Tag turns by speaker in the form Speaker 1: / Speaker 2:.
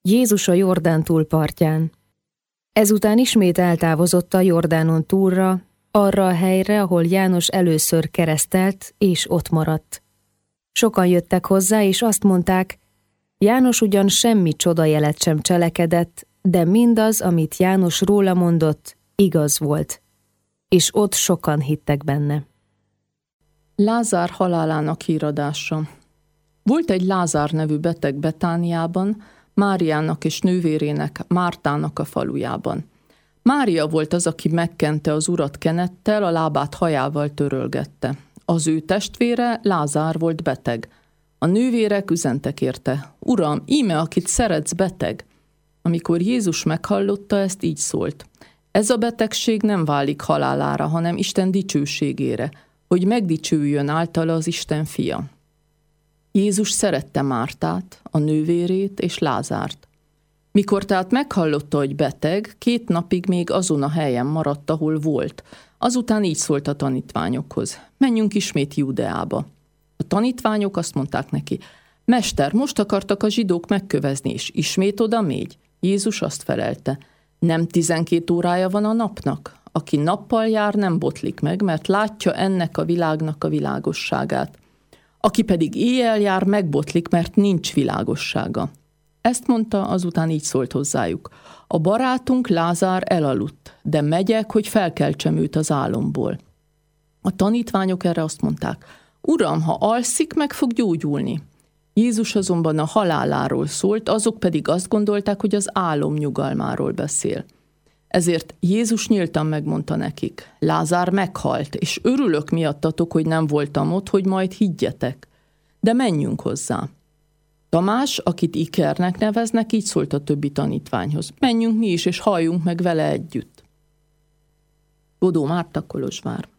Speaker 1: Jézus a Jordán túlpartján. Ezután ismét eltávozott a Jordánon túlra, arra a helyre, ahol János először keresztelt, és ott maradt. Sokan jöttek hozzá, és azt mondták, János ugyan semmi csodajelet sem cselekedett, de mindaz, amit János róla mondott, igaz volt. És ott sokan hittek benne.
Speaker 2: Lázár halálának híradása. Volt egy Lázár nevű beteg Betániában, Máriának és nővérének, Mártának a falujában. Mária volt az, aki megkente az urat kenettel, a lábát hajával törölgette. Az ő testvére, Lázár volt beteg. A nővérek üzentek érte, Uram, íme, akit szeretsz, beteg. Amikor Jézus meghallotta, ezt így szólt. Ez a betegség nem válik halálára, hanem Isten dicsőségére, hogy megdicsőjön általa az Isten fia. Jézus szerette Mártát, a nővérét és Lázárt. Mikor tehát meghallotta, hogy beteg, 2 napig még azon a helyen maradt, ahol volt. Azután így szólt a tanítványokhoz. Menjünk ismét Judeába. A tanítványok azt mondták neki, Mester, most akartak a zsidók megkövezni, és ismét oda mégy? Jézus azt felelte, nem 12 órája van a napnak? Aki nappal jár, nem botlik meg, mert látja ennek a világnak a világosságát. Aki pedig éjjel jár, megbotlik, mert nincs világossága. Ezt mondta, azután így szólt hozzájuk. A barátunk Lázár elaludt, de megyek, hogy felkeltsem őt az álomból. A tanítványok erre azt mondták, Uram, ha alszik, meg fog gyógyulni. Jézus azonban a haláláról szólt, azok pedig azt gondolták, hogy az álom nyugalmáról beszél. Ezért Jézus nyíltan megmondta nekik, Lázár meghalt, és örülök miattatok, hogy nem voltam ott, hogy majd higgyetek. De menjünk hozzá. Tamás, akit Ikernek neveznek, így szólt a többi tanítványhoz. Menjünk mi is, és halljunk meg vele együtt. Bodó Márta, Kolozsvár.